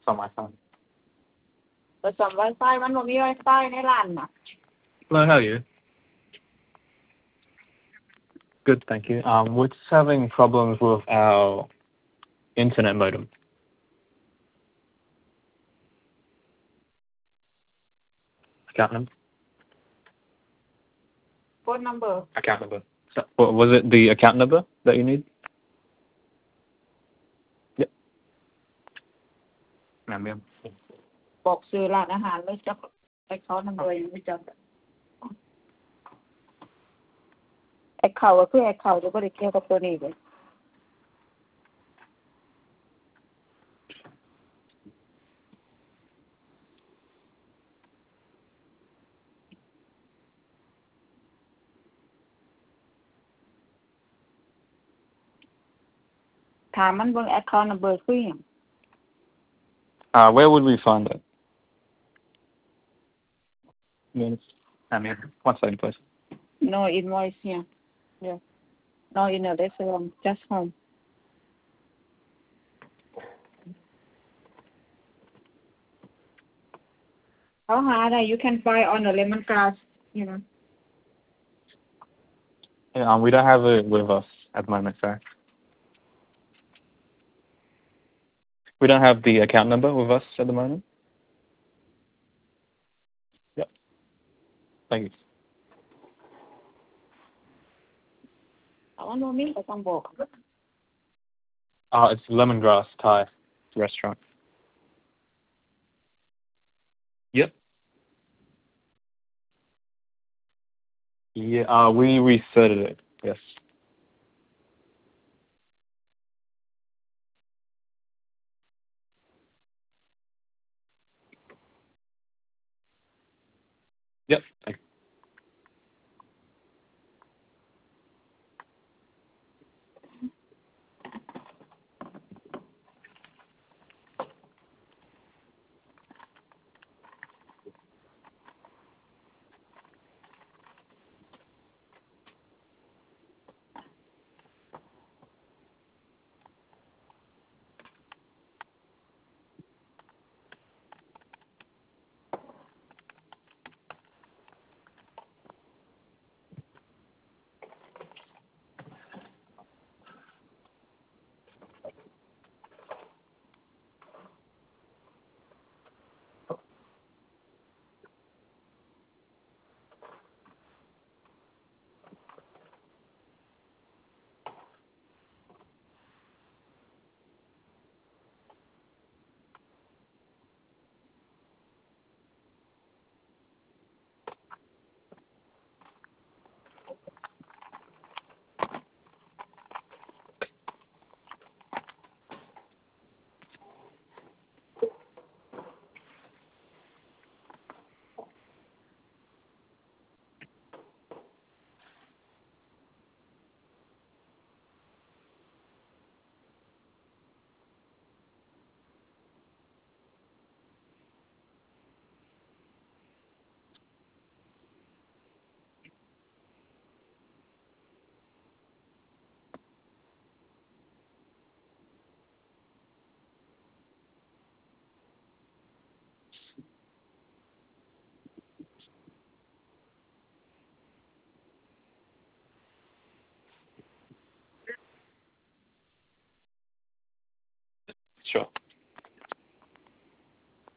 from my phone. ผสม Wi-Fi มันบ่มี Wi-Fi ในร้านน่ะ Hello, how are you? Good, thank you. We're just having problems with our internet modem. Account number? Phone number Account number. So, was it the account number that you need? Yep. Ma'am. บอกชื่อร้านอาหารเลยจัก account number ยังไม่จัก account ก็คือ account จะบ่ได้เกี่ยวกับตัวนี้เลยถามมันเบิ่ง account number คือหยัง Where would we find it? Yes. One second, please. No invoice here. Yeah. No in a restaurant, just home. How hard you can find on the lemongrass, you know. Yeah, we don't have it with us at the moment, sir. We don't have the account number with us at the moment. Yep. Thank you. เอาว่าโนมีก็ต้องบอก It's Lemongrass Thai restaurant. Yep. Yeah, we resetted it. Yes. Yep. Thank you. Sure.